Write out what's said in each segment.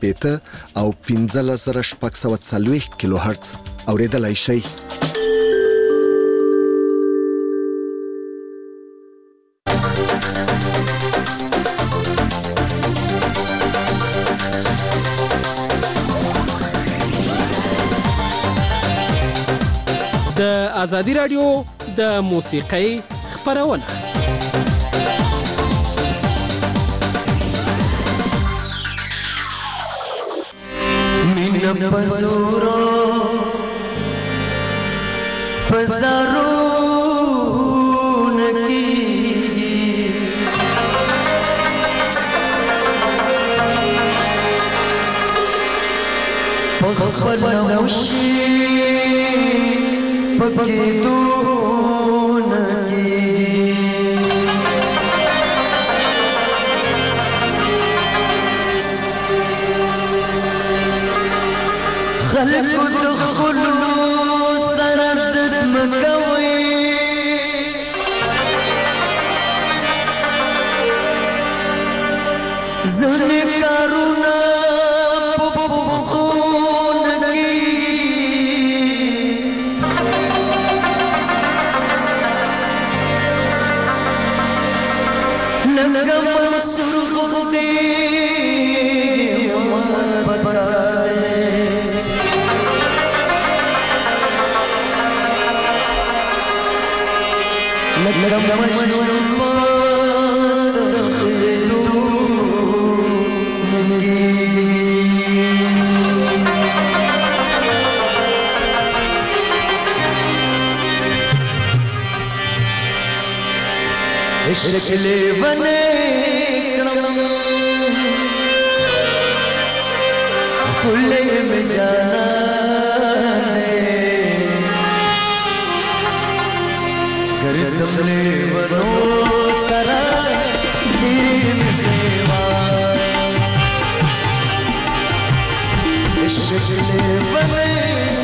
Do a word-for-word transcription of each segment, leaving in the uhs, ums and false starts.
شپېته او پنځلس زره شپږ سوه څلوېښت کیلو هرتز اورېدلای شئ. د ازادي رادیو د موسیقۍ خپرونه مینا پزورو پزارون کی پخفل نوشی پکی دون کی خلق دخلو سرزد مکوی زنی کارونا پپخون کی ننگا منصور خودی ومن بتائے لگم مجنون ماد خیلون کی عشق لیونے کرم کلے میں جانا سملے ونو سرا زیر دیوا عشق لے ونے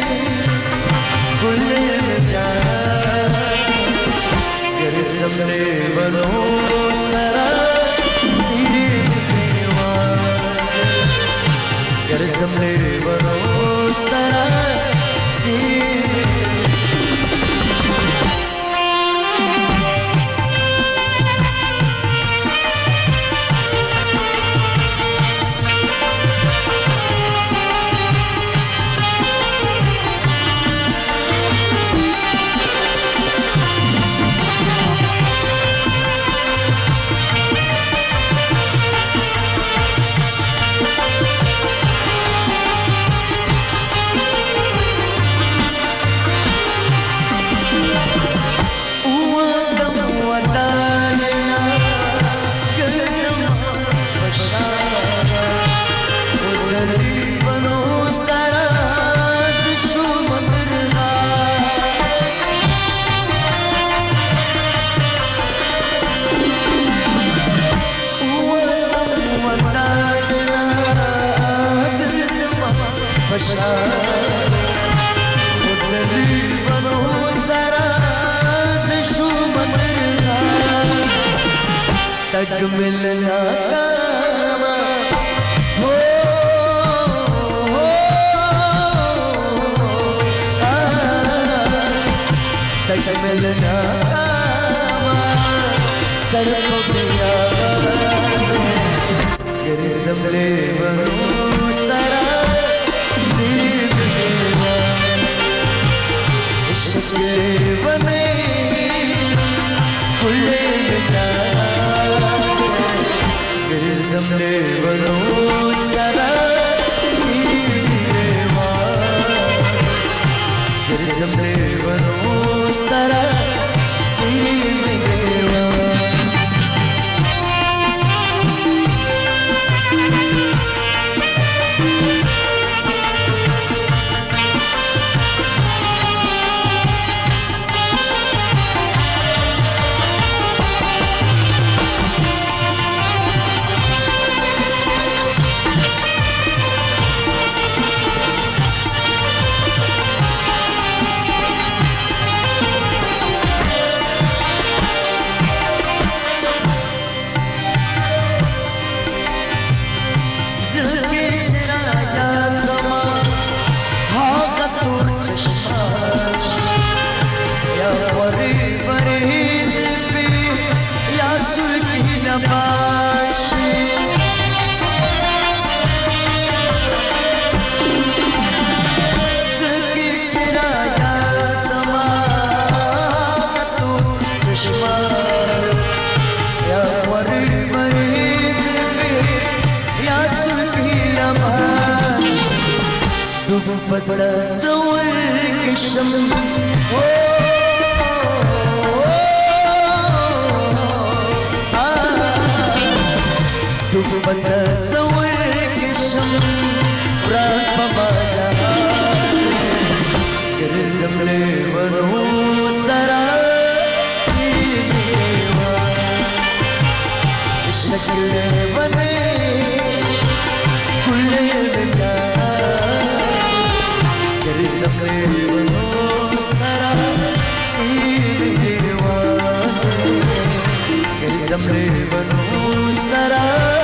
کلے میں جانا گر سملے ونو سرا زیر دیوا گر سملے ونو سرا زیر तक मिलना कामा हो तक मिलना कामा सर को पिया गिर समले वनो सरा सिर देवा इश्क बने खुले जाना समले वनो सरा सीरेवा गिर समले वनो सरा सीरेवा بتصور كشم بتصور كشم راك بابا جهان كرزم ليونو سرا سيديوا الشكل بني كل الجهان كرزم ليونو سرا سيديوا كرزم ليونو سرا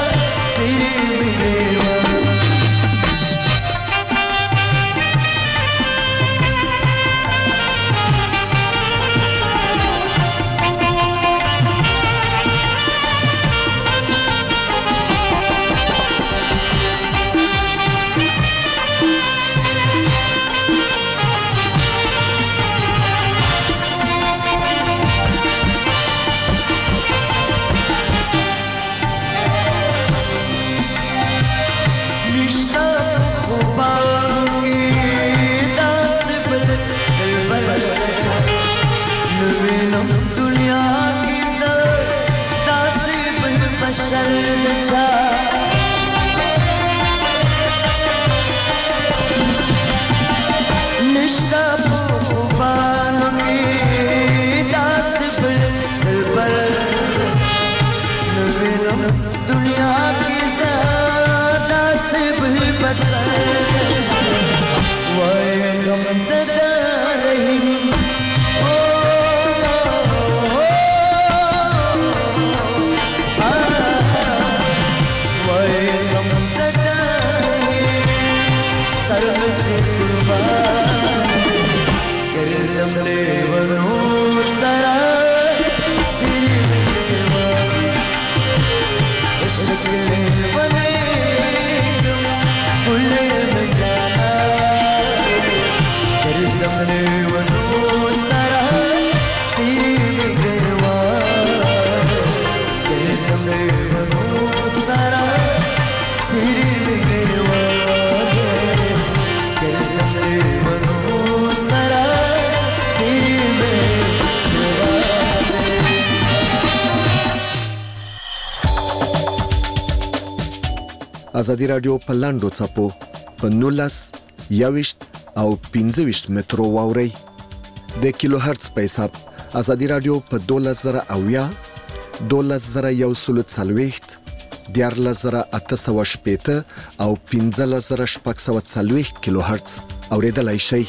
ازادي رادیو په لاندو چپو په نولس یوشت او پنځه ویشت مترو واوري د کیلو هرتز په حساب ازادي رادیو په دولس زره اویا دولس زره یو سل څلوېښت دیارلس زره اته سوه شپېته او پنځلس زره شپږ سوه څلوېښت کیلو هرتز اوریدلای شئ.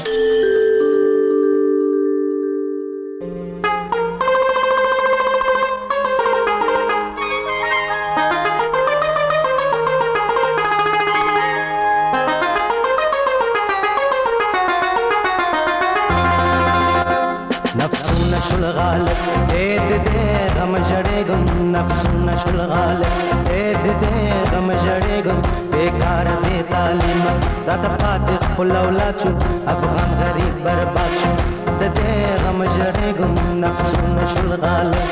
افغان غریب برباد شو د دې غم ژړېږم نفسونه شول غالب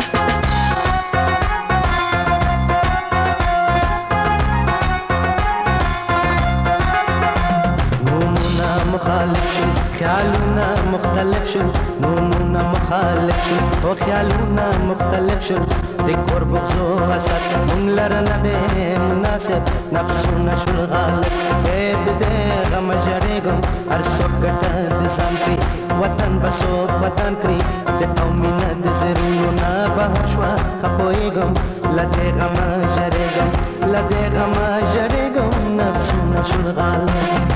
نومونه مخالف شو خیالونه مختلف شو نومونه مخالف شو او خیالونه مختلف شو د کور بغضو حسد مونږ لره نه دی مناسب نفسونه شول غالب د دې غم ژړېږم هر څوک ګټه د ځان کړي وطن به څوک وطن کړي د قومینه د زړونو نه بهر شوه ښه پوهېږم له دې غمه ژړېږم له دې غمه ژړېږم نفسونه شول غالب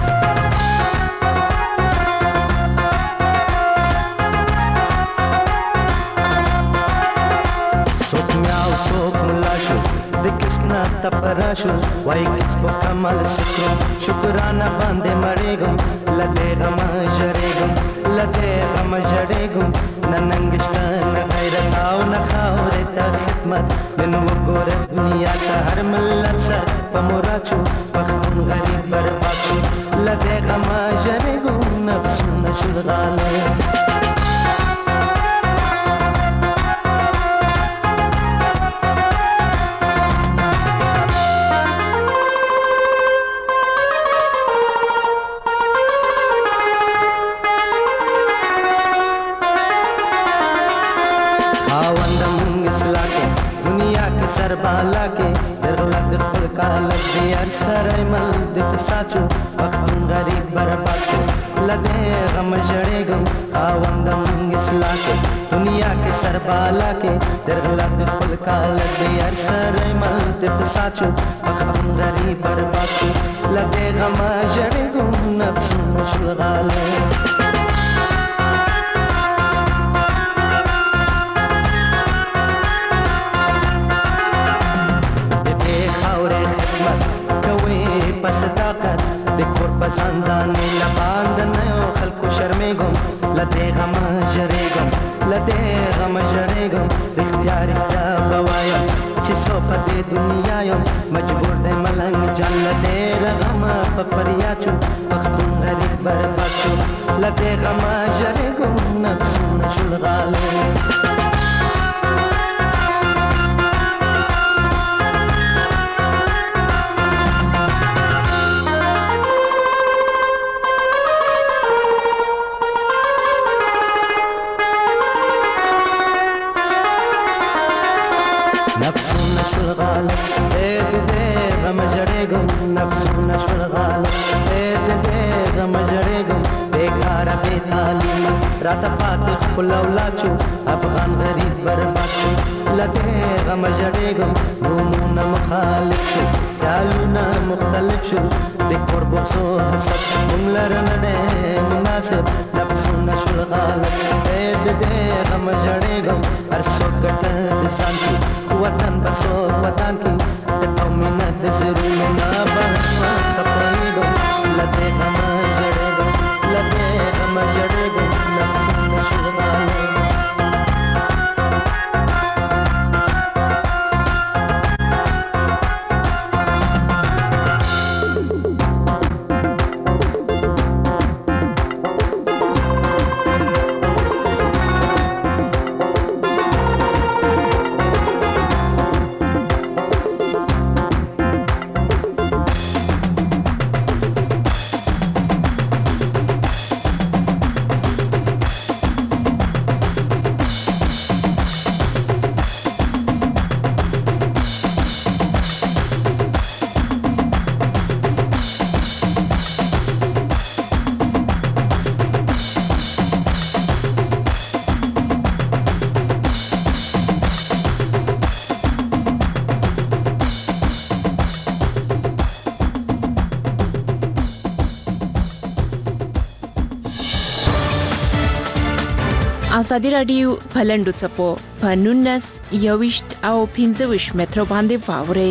تپراشو وای کس په کمال شکر شکرانه باندې مړېږم لدې غم ژړېږم لدې غم ژړېږم نه ننګشته نه غیرت او نه خاورې ته خدمت نن وګوره دنیا ته هر ملت سر په مراد شو پښتون غریب برباد شو لدې غم ژړېږم نفسونه شول غالب مل د فساد شو پښتون غریب برباد شو لدې غم جړېږم خاوندم اصلاح کې دنیا کې سربالا کې درغلا د خپل کال دې هر سر مل د فساد شو پښتون غریب برباد شو لدې غم جړېږم نفس مشل غاله صداقت د کور په ځان ځانې لباند نه یو خلکو شرمېږم له دې غمه ژړېږم له دې غمه ژړېږم رښتیا رښتیا به وایم چې څو په دې دنیا یم مجبور دی ملنګ جان له دې غمه په فریاد شو پښتون غریب برباد شو له دې غمه ژړېږم نفسونه شول غاله نفسونه شول غالب اے دې غم جړېږم نفسونه شول غالب اے دې غم جړېږم بیکار بے تعلیم راته پاتې خپل اولاد شو افغان غریب برباد شو لدې غم جړېږم رومونه مخالف شو خیالونه مختلف شو د کور بغضو حسد موږ لره نه دی مناسب نفسونه شول غالب اے دې غم جړېږم هر څوک ګټه د ځان کې وطن بسو وطن کی ته پمنه د زرونو نه بحثه خپلېږم لدې غم جړېږم لدې غم جړېږم نفسونه شول غالب ازادي رادیو پلندو چپو په نونس یوشت او پنځه متر باندې واوري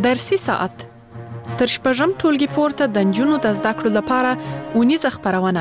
درسي ساعت تر شپږم ټولګي پورته د نجونو د زده کړو لپاره اونیزه خپرونه.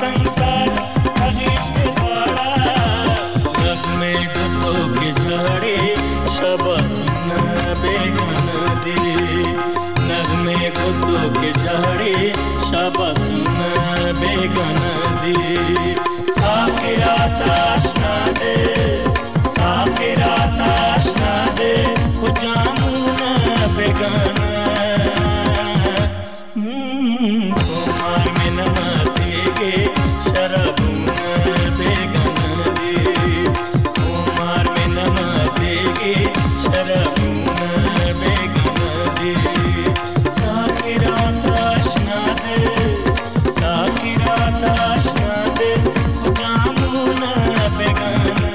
संसार हरीश के द्वारा नगमे गुतो के झाड़े शाबाश न बेगान दे नगमे गुतो के झाड़े शाबाश न बेगान दे साकिरा ताशना दे साकिरा ताशना दे खुजामू न बेगाना कुमार में नमाते के शराबू न बेगाना दे कुमार में नमाते के शराबू न बेगाना दे साकिरा ताशना दे साकिरा ताशना दे खुजामू न बेगाना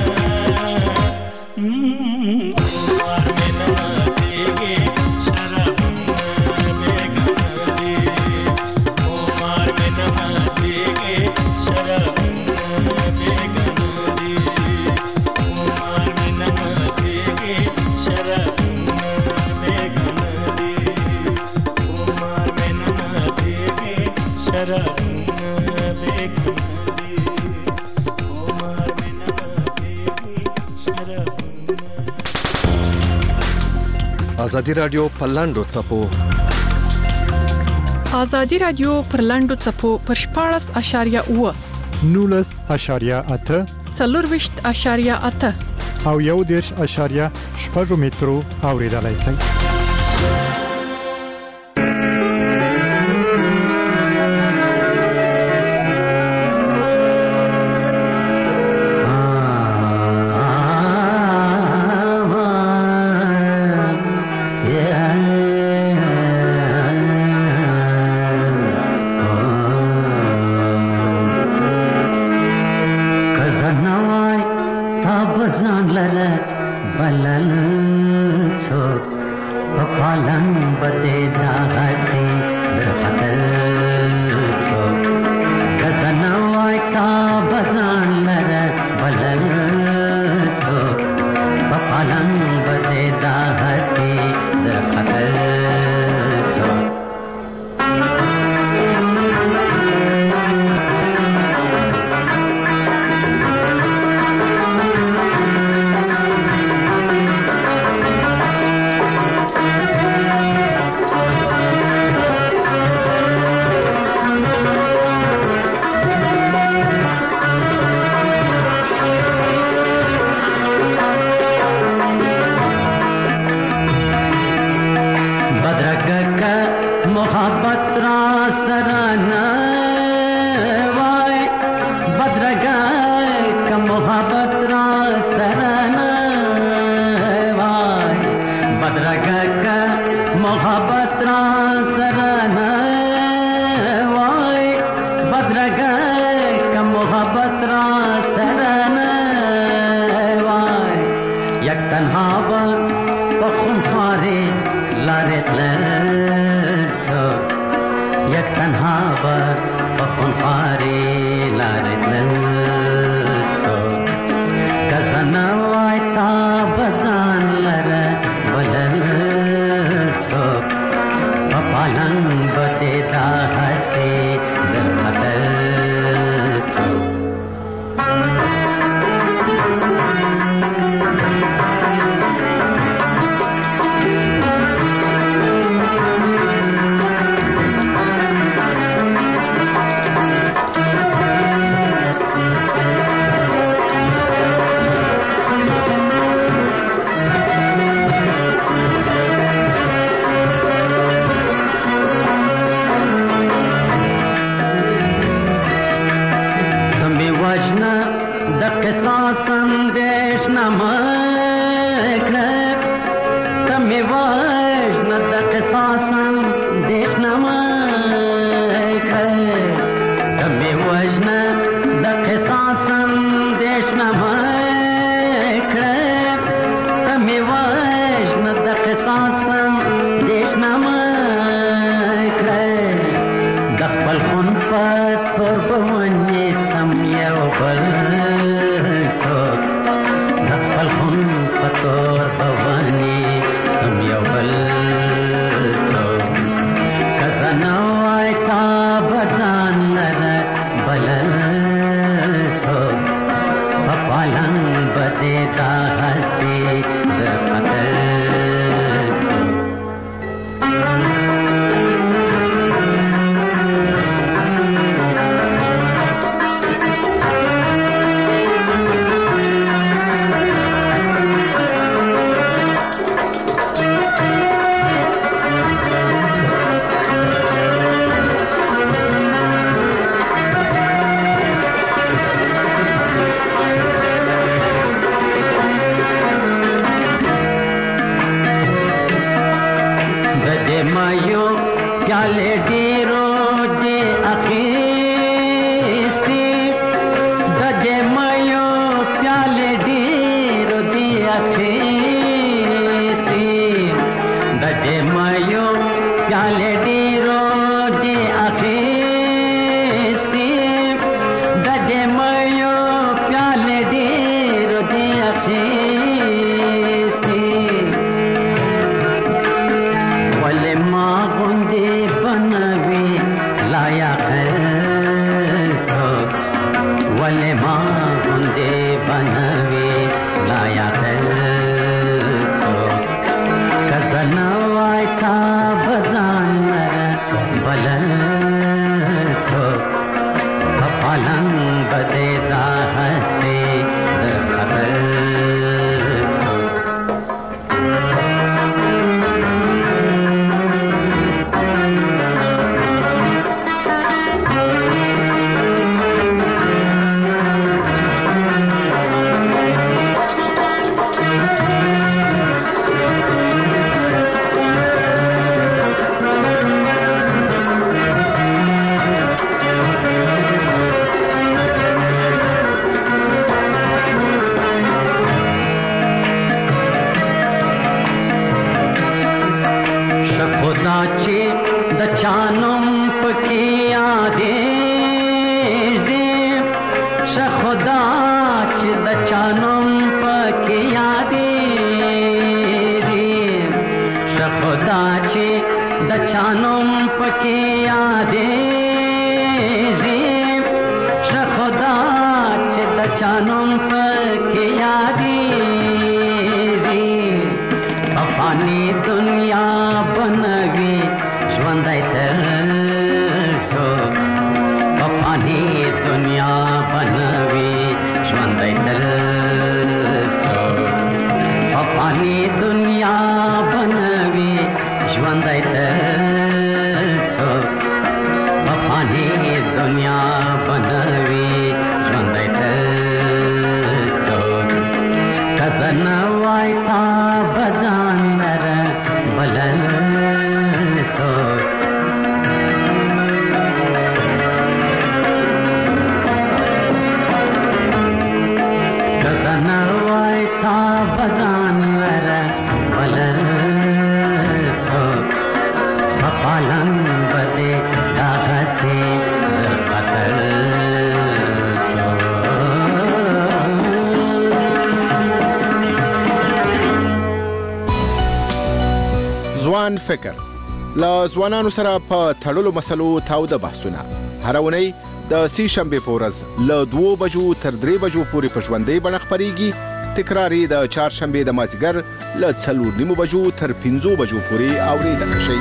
कुमार में नमाते के शराबू न बेगाना दे कुमार में नमाते के शराबू न बेगाना दे कुमार में नमाते के शराबू न बेगाना दे कुमार में नमाते के शराबू न बेगाना दे कुमार में नमाते के शराबू आजादी राडियो پلاندو څپو آزادي رادیو پر لاندو څپو پر شپاړس اشاریه اوه نولس اشاریه اته څلورویشت اشاریه اته او یو دېرش اشاریه شپږ مترو اوریدلای شئ. सो पालन बदेदा हसे खतर सो चानम पकिया दे खुदा द चानम पकिया दे खुदा द चानम पकिया दे खुदा द चानम पकिया दे पानी दुनिया बनवी सो पानी दुनिया बनवी सो पानी दुनिया बनवी सो पानी दुनिया बनवी सो कजन वायता बजानर बलन सो नवायता बजानवर बलन सो पालन बदे दाग से खतर सो ځوان فکر له ځوانانو سره په تړلو مسلو تاوده بحثونه هر اونۍ د سی شنبه په ورځ له دوو بجو تر درې بجو پورې په ژوندۍ بڼه خپرېږي. تکرار یې د چهارشنبې د مازدیګر له څلور نیمو بجو تر پنځو بجو پورې اورېدلی شئ.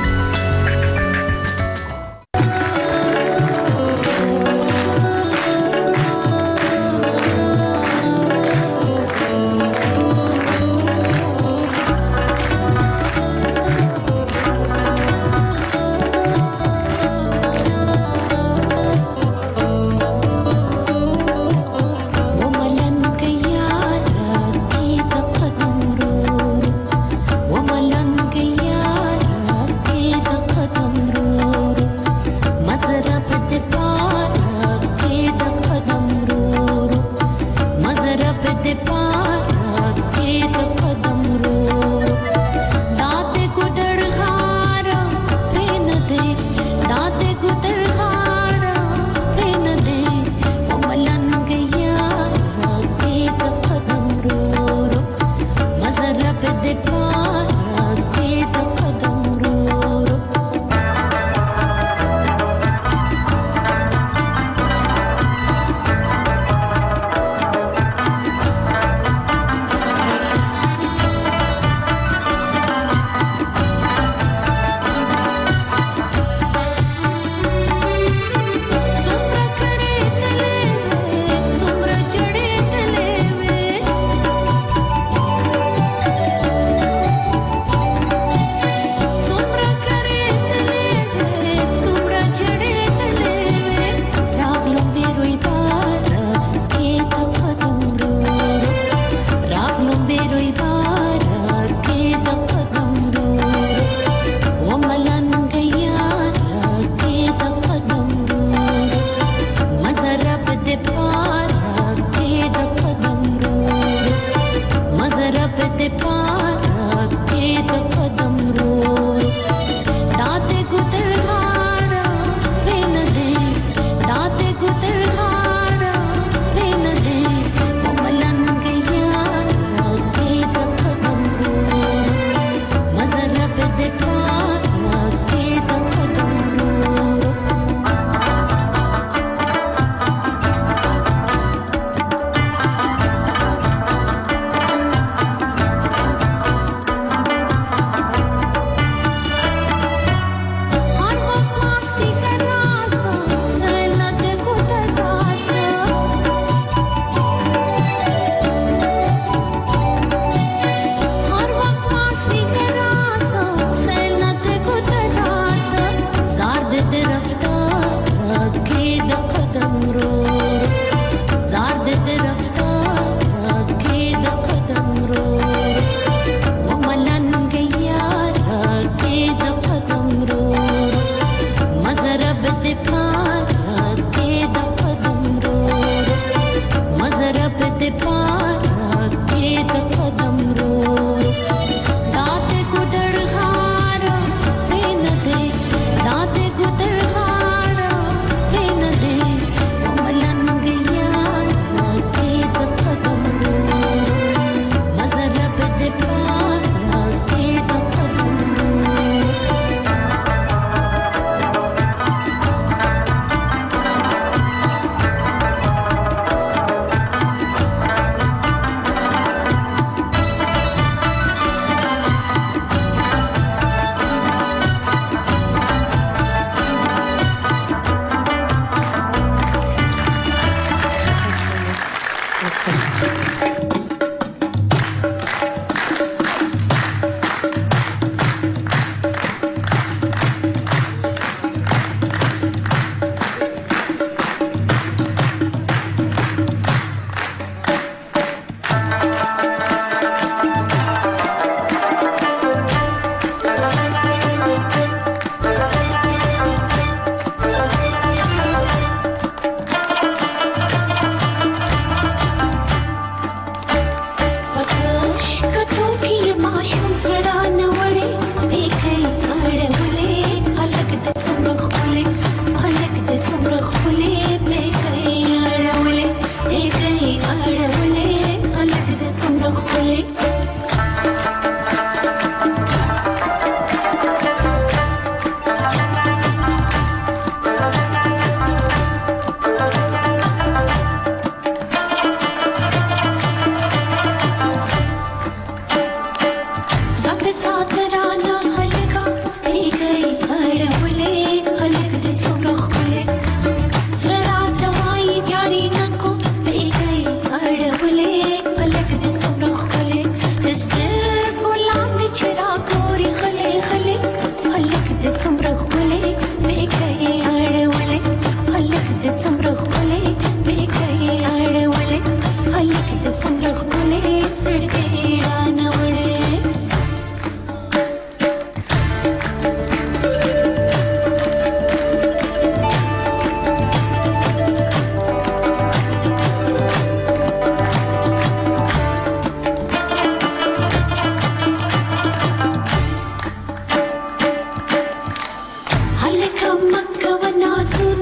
وملنگ یارا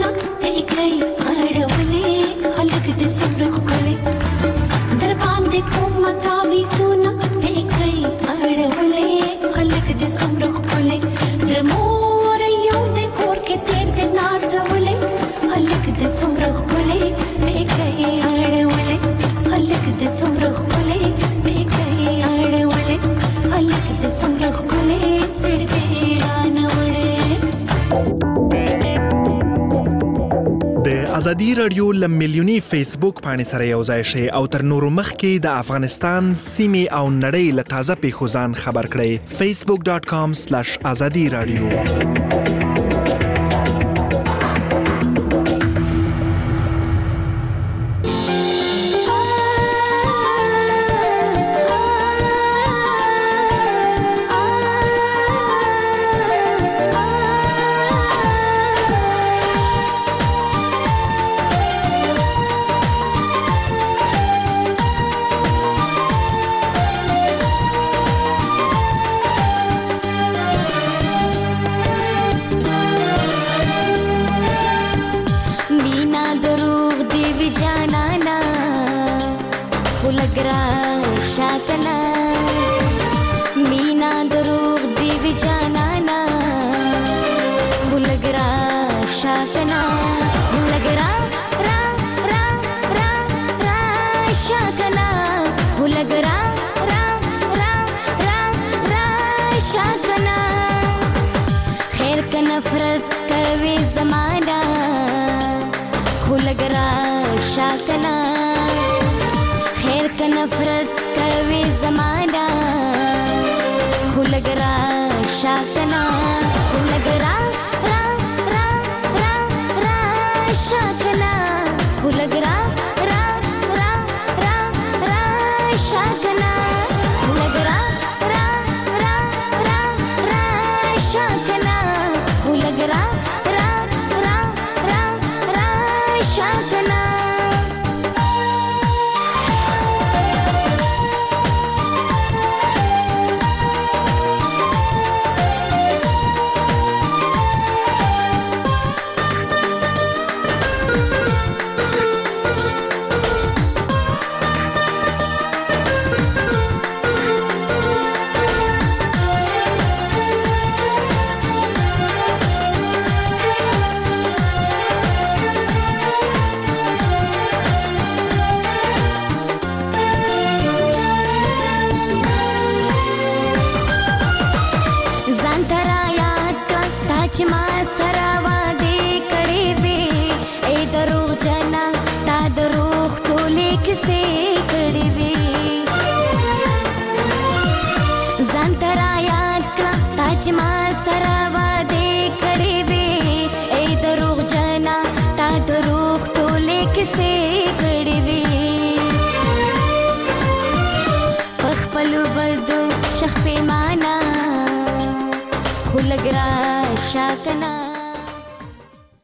ایکای اړولې خلک د سمرخ کولې در باندې کوم تاوي سونه ایکای اړولې خلک د سمرخ کولې د مور یو د کور کې تیر د نازولې خلک د سمرخ کولې ایکای اړولې خلک د سمرخ کولې ایکای اړولې خلک د سمرخ کولې سړې رانه وړې د ازادي رادیو ل میلیونی فیسبوک باندې سره یو ځای شي او تر نورو مخکې د افغانستان سیمې او نړۍ له تازه پیښو ځان خبر کړئ facebook dot com slash azadi radio से